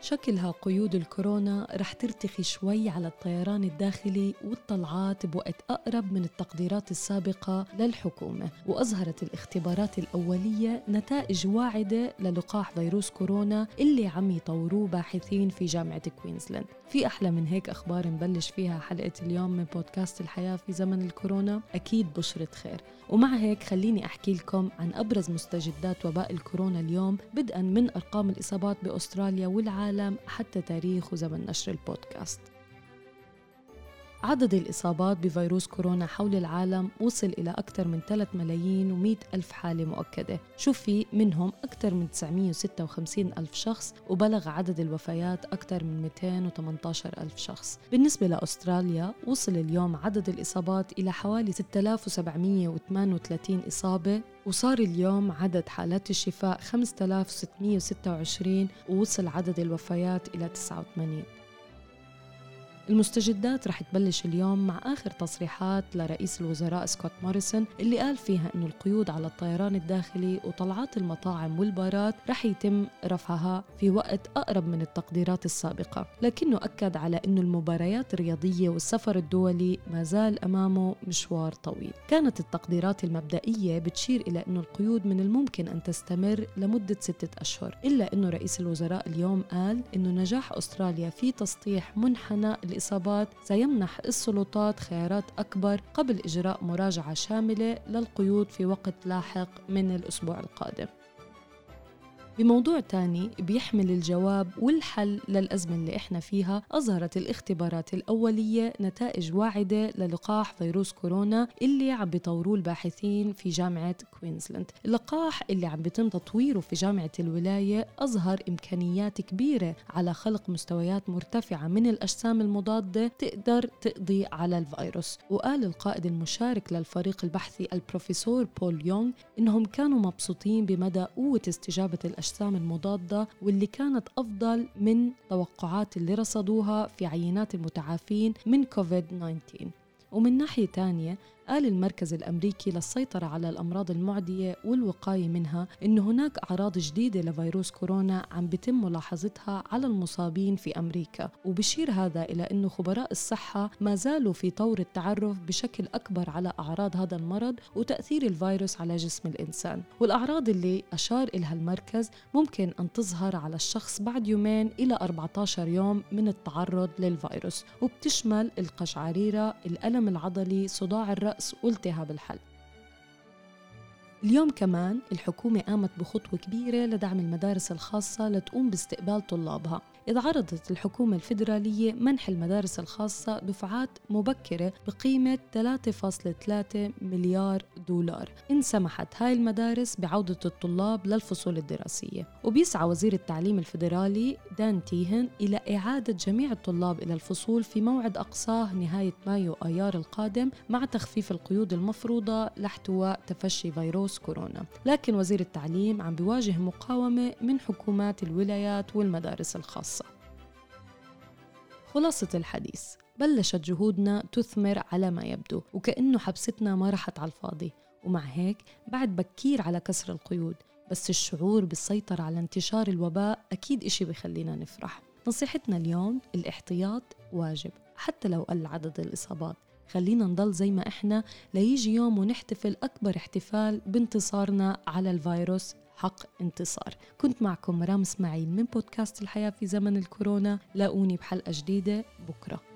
شكلها قيود الكورونا رح ترتخي شوي على الطيران الداخلي والطلعات بوقت أقرب من التقديرات السابقة للحكومة، وأظهرت الاختبارات الأولية نتائج واعدة للقاح فيروس كورونا اللي عم يطوروه باحثين في جامعة كوينزلاند. في أحلى من هيك أخبار نبلش فيها حلقة اليوم من بودكاست الحياة في زمن الكورونا؟ أكيد بشرة خير. ومع هيك خليني أحكي لكم عن أبرز مستجدات وباء الكورونا اليوم، بدءاً من أرقام الإصابات بأستراليا والعالم حتى تاريخ وزمن نشر البودكاست. عدد الإصابات بفيروس كورونا حول العالم وصل إلى أكثر من 3,100,000 حالة مؤكدة، في منهم أكثر من 956,000 شخص، وبلغ عدد الوفيات أكثر من 218,000 شخص. بالنسبة لأستراليا وصل اليوم عدد الإصابات إلى حوالي 6,738 إصابة، وصار اليوم عدد حالات الشفاء 5,626، ووصل عدد الوفيات إلى 89. المستجدات رح تبلش اليوم مع آخر تصريحات لرئيس الوزراء سكوت موريسون، اللي قال فيها إنه القيود على الطيران الداخلي وطلعات المطاعم والبارات رح يتم رفعها في وقت أقرب من التقديرات السابقة، لكنه أكد على إنه المباريات الرياضية والسفر الدولي ما زال أمامه مشوار طويل. كانت التقديرات المبدئية بتشير إلى إنه القيود من الممكن أن تستمر لمدة 6 أشهر، إلا إنه رئيس الوزراء اليوم قال إنه نجاح أستراليا في تسطيح منحنى الإصابات سيمنح السلطات خيارات أكبر قبل إجراء مراجعة شاملة للقيود في وقت لاحق من الأسبوع القادم. بموضوع تاني بيحمل الجواب والحل للأزمة اللي إحنا فيها، أظهرت الاختبارات الأولية نتائج واعدة للقاح فيروس كورونا اللي عم بيطوروه الباحثين في جامعة كوينزلاند. اللقاح اللي عم بيتم تطويره في جامعة الولاية أظهر إمكانيات كبيرة على خلق مستويات مرتفعة من الأجسام المضادة تقدر تقضي على الفيروس. وقال القائد المشارك للفريق البحثي البروفيسور بول يونغ إنهم كانوا مبسوطين بمدى قوة استجابة الأجسام المضادة، واللي كانت أفضل من توقعات اللي رصدوها في عينات المتعافين من كوفيد-19. ومن ناحية تانية قال المركز الأمريكي للسيطرة على الأمراض المعدية والوقاية منها إن هناك أعراض جديدة لفيروس كورونا عم بيتم ملاحظتها على المصابين في أمريكا، وبشير هذا إلى أن خبراء الصحة ما زالوا في طور التعرف بشكل أكبر على أعراض هذا المرض وتأثير الفيروس على جسم الإنسان. والأعراض اللي أشار إلها المركز ممكن أن تظهر على الشخص بعد 2 إلى 14 يوم من التعرض للفيروس، وبتشمل القشعريرة، الألم العضلي، صداع الرأس والتهاب الحلق. اليوم كمان الحكومة قامت بخطوة كبيرة لدعم المدارس الخاصة لتقوم باستقبال طلابها، إذ عرضت الحكومة الفيدرالية منح المدارس الخاصة دفعات مبكرة بقيمة 3.3 مليار دولار إن سمحت هاي المدارس بعودة الطلاب للفصول الدراسية. وبيسعى وزير التعليم الفيدرالي دان تيهن إلى إعادة جميع الطلاب إلى الفصول في موعد أقصاه نهاية مايو آيار القادم، مع تخفيف القيود المفروضة لاحتواء تفشي فيروس كورونا. لكن وزير التعليم عم بيواجه مقاومة من حكومات الولايات والمدارس الخاصة. خلاصة الحديث، بلشت جهودنا تثمر على ما يبدو، وكأنه حبستنا ما راحت على الفاضي. ومع هيك بعد بكير على كسر القيود، بس الشعور بالسيطرة على انتشار الوباء أكيد إشي بيخلينا نفرح. نصيحتنا اليوم الاحتياط واجب، حتى لو قل عدد الإصابات. خلينا نضل زي ما إحنا ليجي يوم ونحتفل أكبر احتفال بانتصارنا على الفيروس، حق انتصار. كنت معكم مرام اسماعيل من بودكاست الحياة في زمن الكورونا. لاقوني بحلقة جديدة بكرة.